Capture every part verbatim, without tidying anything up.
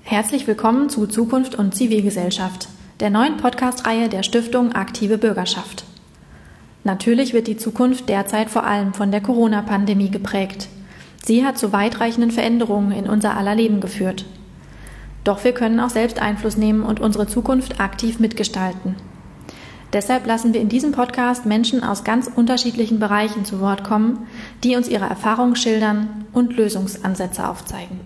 Herzlich willkommen zu Zukunft und Zivilgesellschaft, der neuen Podcast-Reihe der Stiftung Aktive Bürgerschaft. Natürlich wird die Zukunft derzeit vor allem von der Corona-Pandemie geprägt. Sie hat zu weitreichenden Veränderungen in unser aller Leben geführt. Doch wir können auch selbst Einfluss nehmen und unsere Zukunft aktiv mitgestalten. Deshalb lassen wir in diesem Podcast Menschen aus ganz unterschiedlichen Bereichen zu Wort kommen, die uns ihre Erfahrungen schildern und Lösungsansätze aufzeigen.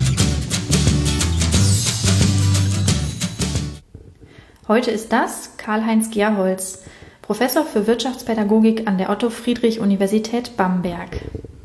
Heute ist das Karl-Heinz Gerholz, Professor für Wirtschaftspädagogik an der Otto-Friedrich-Universität Bamberg.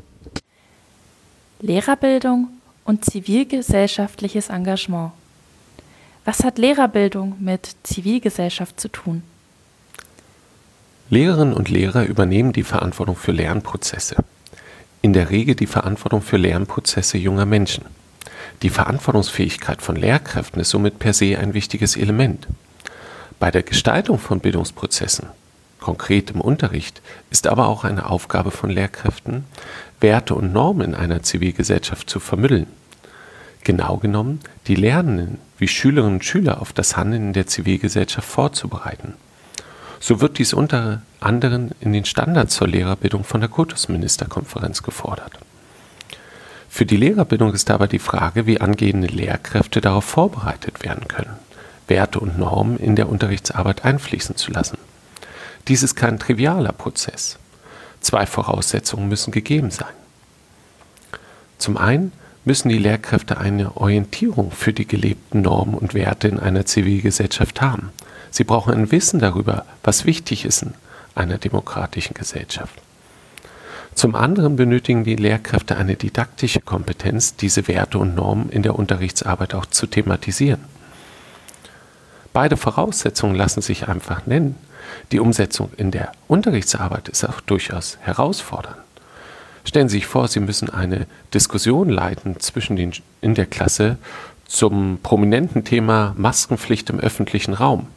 Lehrerbildung und zivilgesellschaftliches Engagement. Was hat Lehrerbildung mit Zivilgesellschaft zu tun? Lehrerinnen und Lehrer übernehmen die Verantwortung für Lernprozesse. In der Regel die Verantwortung für Lernprozesse junger Menschen. Die Verantwortungsfähigkeit von Lehrkräften ist somit per se ein wichtiges Element. Bei der Gestaltung von Bildungsprozessen, konkret im Unterricht, ist aber auch eine Aufgabe von Lehrkräften, Werte und Normen in einer Zivilgesellschaft zu vermitteln. Genau genommen, die Lernenden wie Schülerinnen und Schüler auf das Handeln in der Zivilgesellschaft vorzubereiten. So wird dies unter anderem in den Standards zur Lehrerbildung von der Kultusministerkonferenz gefordert. Für die Lehrerbildung ist aber die Frage, wie angehende Lehrkräfte darauf vorbereitet werden können, Werte und Normen in der Unterrichtsarbeit einfließen zu lassen. Dies ist kein trivialer Prozess. Zwei Voraussetzungen müssen gegeben sein. Zum einen müssen die Lehrkräfte eine Orientierung für die gelebten Normen und Werte in einer Zivilgesellschaft haben. Sie brauchen ein Wissen darüber, was wichtig ist in einer demokratischen Gesellschaft. Zum anderen benötigen die Lehrkräfte eine didaktische Kompetenz, diese Werte und Normen in der Unterrichtsarbeit auch zu thematisieren. Beide Voraussetzungen lassen sich einfach nennen. Die Umsetzung in der Unterrichtsarbeit ist auch durchaus herausfordernd. Stellen Sie sich vor, Sie müssen eine Diskussion leiten zwischen den in der Klasse zum prominenten Thema Maskenpflicht im öffentlichen Raum.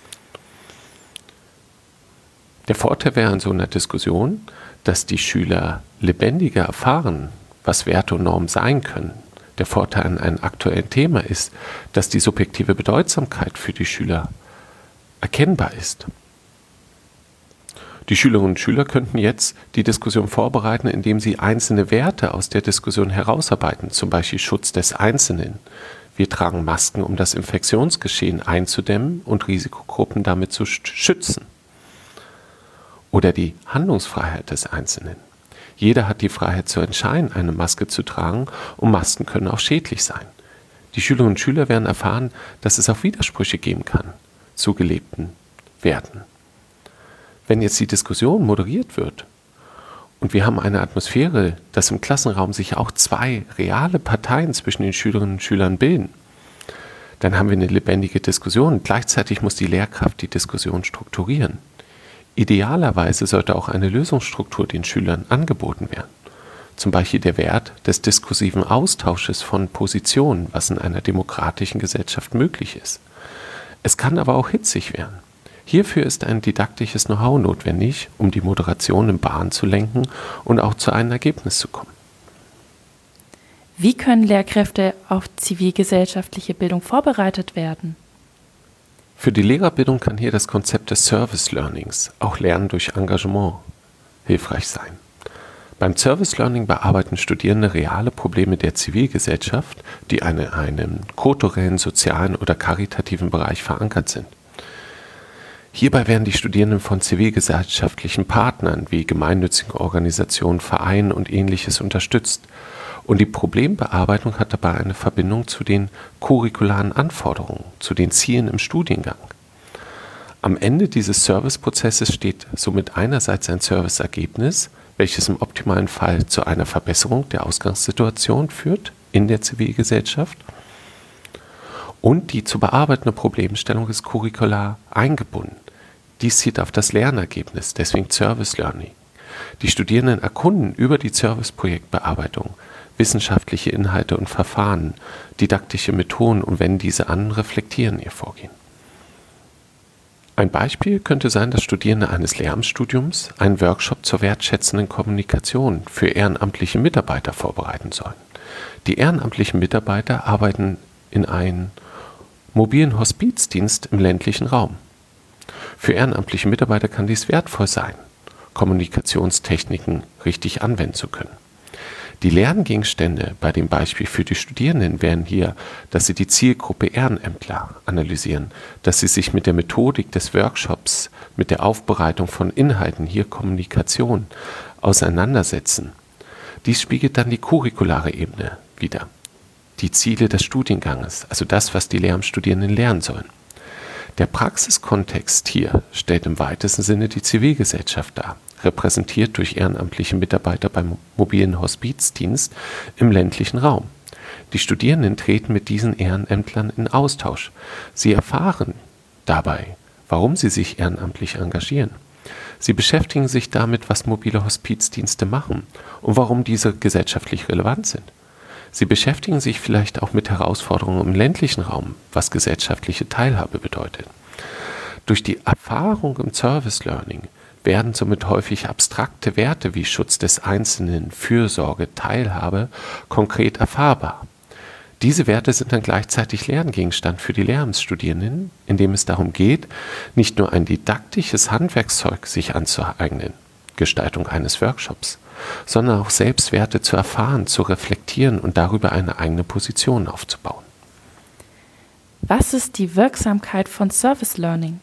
Der Vorteil wäre in so einer Diskussion, dass die Schüler lebendiger erfahren, was Werte und Normen sein können. Der Vorteil an einem aktuellen Thema ist, dass die subjektive Bedeutsamkeit für die Schüler erkennbar ist. Die Schülerinnen und Schüler könnten jetzt die Diskussion vorbereiten, indem sie einzelne Werte aus der Diskussion herausarbeiten, zum Beispiel Schutz des Einzelnen. Wir tragen Masken, um das Infektionsgeschehen einzudämmen und Risikogruppen damit zu schützen. Oder die Handlungsfreiheit des Einzelnen. Jeder hat die Freiheit zu entscheiden, eine Maske zu tragen, und Masken können auch schädlich sein. Die Schülerinnen und Schüler werden erfahren, dass es auch Widersprüche geben kann zu gelebten Werten. Wenn jetzt die Diskussion moderiert wird und wir haben eine Atmosphäre, dass im Klassenraum sich auch zwei reale Parteien zwischen den Schülerinnen und Schülern bilden, dann haben wir eine lebendige Diskussion. Gleichzeitig muss die Lehrkraft die Diskussion strukturieren. Idealerweise sollte auch eine Lösungsstruktur den Schülern angeboten werden. Zum Beispiel der Wert des diskursiven Austausches von Positionen, was in einer demokratischen Gesellschaft möglich ist. Es kann aber auch hitzig werden. Hierfür ist ein didaktisches Know-how notwendig, um die Moderation in Bahn zu lenken und auch zu einem Ergebnis zu kommen. Wie können Lehrkräfte auf zivilgesellschaftliche Bildung vorbereitet werden? Für die Lehrerbildung kann hier das Konzept des Service Learnings, auch Lernen durch Engagement, hilfreich sein. Beim Service Learning bearbeiten Studierende reale Probleme der Zivilgesellschaft, die in einem kulturellen, sozialen oder karitativen Bereich verankert sind. Hierbei werden die Studierenden von zivilgesellschaftlichen Partnern wie gemeinnützigen Organisationen, Vereinen und Ähnliches unterstützt. Und die Problembearbeitung hat dabei eine Verbindung zu den curricularen Anforderungen, zu den Zielen im Studiengang. Am Ende dieses Serviceprozesses steht somit einerseits ein Serviceergebnis, welches im optimalen Fall zu einer Verbesserung der Ausgangssituation führt in der Zivilgesellschaft, und die zu bearbeitende Problemstellung ist curricular eingebunden. Dies zielt auf das Lernergebnis, deswegen Service Learning. Die Studierenden erkunden über die Serviceprojektbearbeitung wissenschaftliche Inhalte und Verfahren, didaktische Methoden und wenden diese an, reflektieren ihr Vorgehen. Ein Beispiel könnte sein, dass Studierende eines Lehramtsstudiums einen Workshop zur wertschätzenden Kommunikation für ehrenamtliche Mitarbeiter vorbereiten sollen. Die ehrenamtlichen Mitarbeiter arbeiten in einem mobilen Hospizdienst im ländlichen Raum. Für ehrenamtliche Mitarbeiter kann dies wertvoll sein, Kommunikationstechniken richtig anwenden zu können. Die Lerngegenstände bei dem Beispiel für die Studierenden wären hier, dass sie die Zielgruppe Ehrenämtler analysieren, dass sie sich mit der Methodik des Workshops, mit der Aufbereitung von Inhalten, hier Kommunikation, auseinandersetzen. Dies spiegelt dann die curriculare Ebene wider, die Ziele des Studienganges, also das, was die Lehramtsstudierenden lernen sollen. Der Praxiskontext hier stellt im weitesten Sinne die Zivilgesellschaft dar, repräsentiert durch ehrenamtliche Mitarbeiter beim mobilen Hospizdienst im ländlichen Raum. Die Studierenden treten mit diesen Ehrenämtlern in Austausch. Sie erfahren dabei, warum sie sich ehrenamtlich engagieren. Sie beschäftigen sich damit, was mobile Hospizdienste machen und warum diese gesellschaftlich relevant sind. Sie beschäftigen sich vielleicht auch mit Herausforderungen im ländlichen Raum, was gesellschaftliche Teilhabe bedeutet. Durch die Erfahrung im Service Learning werden somit häufig abstrakte Werte wie Schutz des Einzelnen, Fürsorge, Teilhabe konkret erfahrbar. Diese Werte sind dann gleichzeitig Lerngegenstand für die Lehramtsstudierenden, indem es darum geht, nicht nur ein didaktisches Handwerkszeug sich anzueignen, Gestaltung eines Workshops, sondern auch selbst Werte zu erfahren, zu reflektieren und darüber eine eigene Position aufzubauen. Was ist die Wirksamkeit von Service Learning?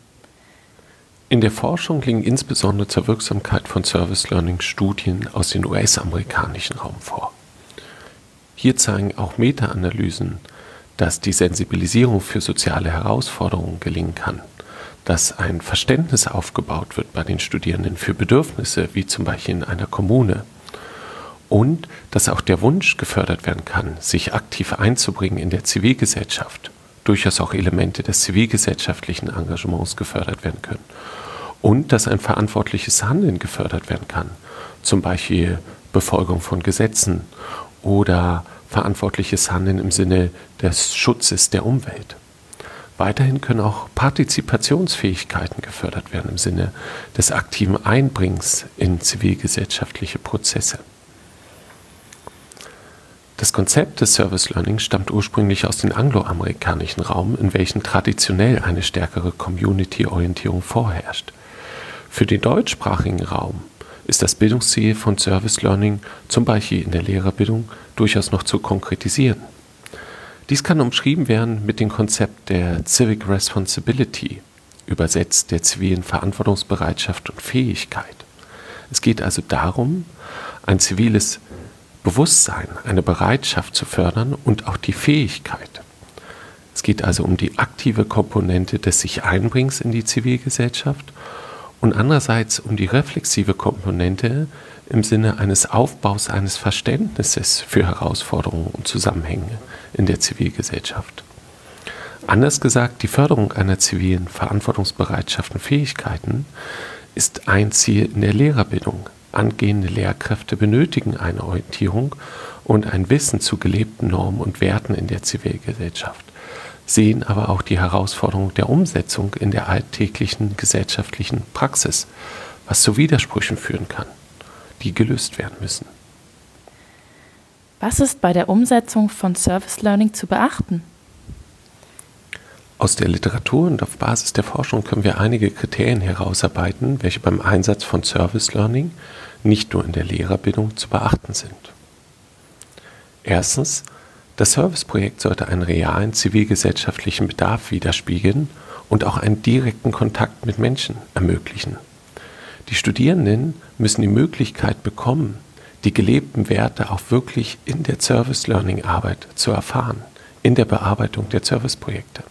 In der Forschung liegen insbesondere zur Wirksamkeit von Service Learning Studien aus dem U S-amerikanischen Raum vor. Hier zeigen auch Meta-Analysen, dass die Sensibilisierung für soziale Herausforderungen gelingen kann, dass ein Verständnis aufgebaut wird bei den Studierenden für Bedürfnisse, wie zum Beispiel in einer Kommune, und dass auch der Wunsch gefördert werden kann, sich aktiv einzubringen in der Zivilgesellschaft, durchaus auch Elemente des zivilgesellschaftlichen Engagements gefördert werden können. Und dass ein verantwortliches Handeln gefördert werden kann, zum Beispiel Befolgung von Gesetzen oder verantwortliches Handeln im Sinne des Schutzes der Umwelt. Weiterhin können auch Partizipationsfähigkeiten gefördert werden im Sinne des aktiven Einbringens in zivilgesellschaftliche Prozesse. Das Konzept des Service Learning stammt ursprünglich aus dem angloamerikanischen Raum, in welchem traditionell eine stärkere Community-Orientierung vorherrscht. Für den deutschsprachigen Raum ist das Bildungsziel von Service Learning, zum Beispiel in der Lehrerbildung, durchaus noch zu konkretisieren. Dies kann umschrieben werden mit dem Konzept der Civic Responsibility, übersetzt der zivilen Verantwortungsbereitschaft und Fähigkeit. Es geht also darum, ein ziviles Bewusstsein, eine Bereitschaft zu fördern und auch die Fähigkeit. Es geht also um die aktive Komponente des sich Einbringens in die Zivilgesellschaft und andererseits um die reflexive Komponente im Sinne eines Aufbaus eines Verständnisses für Herausforderungen und Zusammenhänge in der Zivilgesellschaft. Anders gesagt, die Förderung einer zivilen Verantwortungsbereitschaft und Fähigkeiten ist ein Ziel in der Lehrerbildung. Angehende Lehrkräfte benötigen eine Orientierung und ein Wissen zu gelebten Normen und Werten in der Zivilgesellschaft, sehen aber auch die Herausforderung der Umsetzung in der alltäglichen gesellschaftlichen Praxis, was zu Widersprüchen führen kann, die gelöst werden müssen. Was ist bei der Umsetzung von Service Learning zu beachten? Aus der Literatur und auf Basis der Forschung können wir einige Kriterien herausarbeiten, welche beim Einsatz von Service Learning nicht nur in der Lehrerbildung zu beachten sind. Erstens, das Serviceprojekt sollte einen realen zivilgesellschaftlichen Bedarf widerspiegeln und auch einen direkten Kontakt mit Menschen ermöglichen. Die Studierenden müssen die Möglichkeit bekommen, die gelebten Werte auch wirklich in der Service Learning Arbeit zu erfahren, in der Bearbeitung der Serviceprojekte.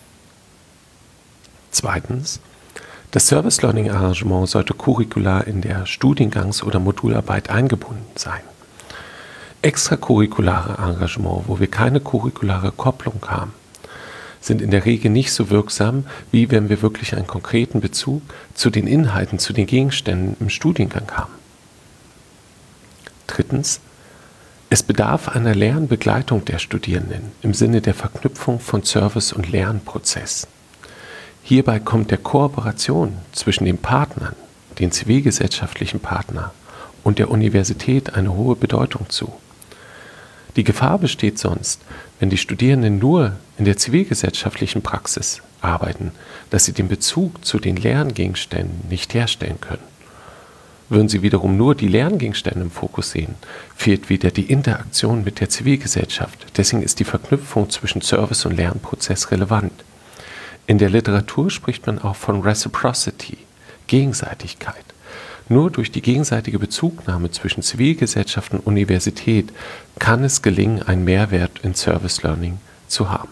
Zweitens, das Service Learning Arrangement sollte curricular in der Studiengangs- oder Modularbeit eingebunden sein. Extracurriculare Engagement, wo wir keine curriculare Kopplung haben, sind in der Regel nicht so wirksam, wie wenn wir wirklich einen konkreten Bezug zu den Inhalten, zu den Gegenständen im Studiengang haben. Drittens, es bedarf einer Lernbegleitung der Studierenden im Sinne der Verknüpfung von Service- und Lernprozess. Hierbei kommt der Kooperation zwischen den Partnern, den zivilgesellschaftlichen Partnern und der Universität eine hohe Bedeutung zu. Die Gefahr besteht sonst, wenn die Studierenden nur in der zivilgesellschaftlichen Praxis arbeiten, dass sie den Bezug zu den Lerngegenständen nicht herstellen können. Würden sie wiederum nur die Lerngegenstände im Fokus sehen, fehlt wieder die Interaktion mit der Zivilgesellschaft. Deswegen ist die Verknüpfung zwischen Service und Lernprozess relevant. In der Literatur spricht man auch von Reciprocity, Gegenseitigkeit. Nur durch die gegenseitige Bezugnahme zwischen Zivilgesellschaft und Universität kann es gelingen, einen Mehrwert in Service Learning zu haben.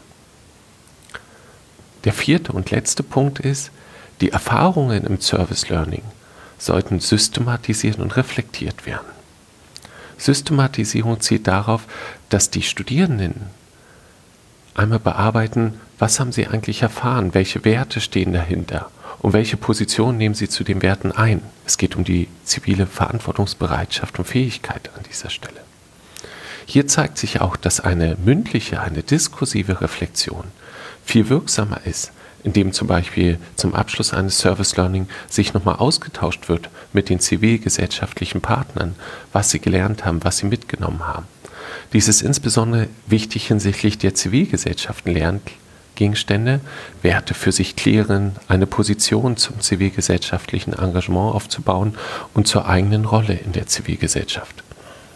Der vierte und letzte Punkt ist, die Erfahrungen im Service Learning sollten systematisiert und reflektiert werden. Systematisierung zielt darauf, dass die Studierenden einmal bearbeiten, was haben sie eigentlich erfahren, welche Werte stehen dahinter und welche Position nehmen sie zu den Werten ein. Es geht um die zivile Verantwortungsbereitschaft und Fähigkeit an dieser Stelle. Hier zeigt sich auch, dass eine mündliche, eine diskursive Reflexion viel wirksamer ist, indem zum Beispiel zum Abschluss eines Service Learning sich nochmal ausgetauscht wird mit den zivilgesellschaftlichen Partnern, was sie gelernt haben, was sie mitgenommen haben. Dies ist insbesondere wichtig hinsichtlich der Zivilgesellschaften Lerngegenstände, Werte für sich klären, eine Position zum zivilgesellschaftlichen Engagement aufzubauen und zur eigenen Rolle in der Zivilgesellschaft.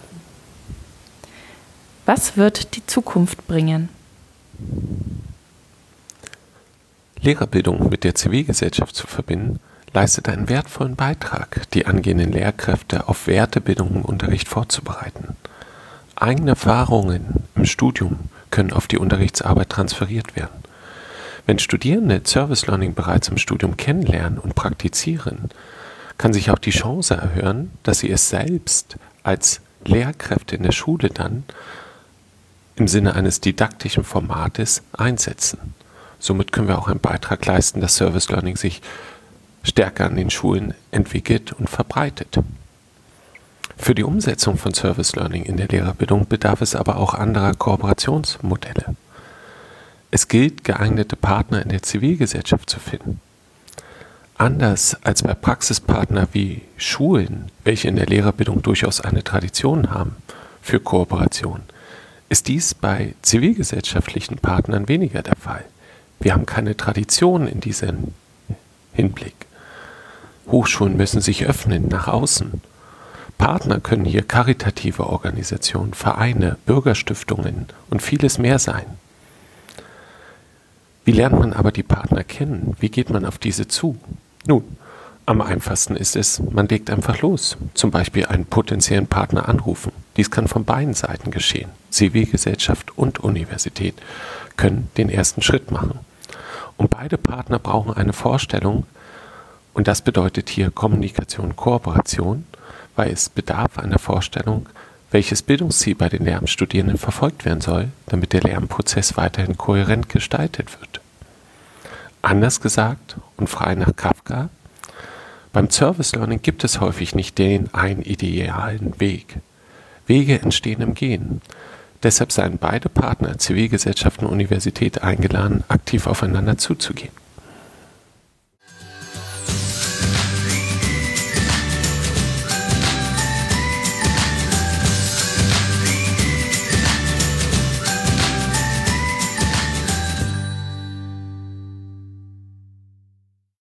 Was wird die Zukunft bringen? Lehrerbildung mit der Zivilgesellschaft zu verbinden, leistet einen wertvollen Beitrag, die angehenden Lehrkräfte auf Wertebildung im Unterricht vorzubereiten. Eigene Erfahrungen im Studium können auf die Unterrichtsarbeit transferiert werden. Wenn Studierende Service Learning bereits im Studium kennenlernen und praktizieren, kann sich auch die Chance erhöhen, dass sie es selbst als Lehrkräfte in der Schule dann im Sinne eines didaktischen Formates einsetzen. Somit können wir auch einen Beitrag leisten, dass Service Learning sich stärker an den Schulen entwickelt und verbreitet. Für die Umsetzung von Service Learning in der Lehrerbildung bedarf es aber auch anderer Kooperationsmodelle. Es gilt, geeignete Partner in der Zivilgesellschaft zu finden. Anders als bei Praxispartnern wie Schulen, welche in der Lehrerbildung durchaus eine Tradition haben für Kooperation, ist dies bei zivilgesellschaftlichen Partnern weniger der Fall. Wir haben keine Tradition in diesem Hinblick. Hochschulen müssen sich öffnen nach außen. Partner können hier karitative Organisationen, Vereine, Bürgerstiftungen und vieles mehr sein. Wie lernt man aber die Partner kennen? Wie geht man auf diese zu? Nun, am einfachsten ist es, man legt einfach los. Zum Beispiel einen potenziellen Partner anrufen. Dies kann von beiden Seiten geschehen. Zivilgesellschaft und Universität können den ersten Schritt machen. Und beide Partner brauchen eine Vorstellung, und das bedeutet hier Kommunikation, Kooperation, weil es bedarf einer Vorstellung, welches Bildungsziel bei den Lehramtsstudierenden verfolgt werden soll, damit der Lernprozess weiterhin kohärent gestaltet wird. Anders gesagt und frei nach Kafka, beim Service Learning gibt es häufig nicht den einen idealen Weg. Wege entstehen im Gehen. Deshalb seien beide Partner, Zivilgesellschaft und Universität, eingeladen, aktiv aufeinander zuzugehen.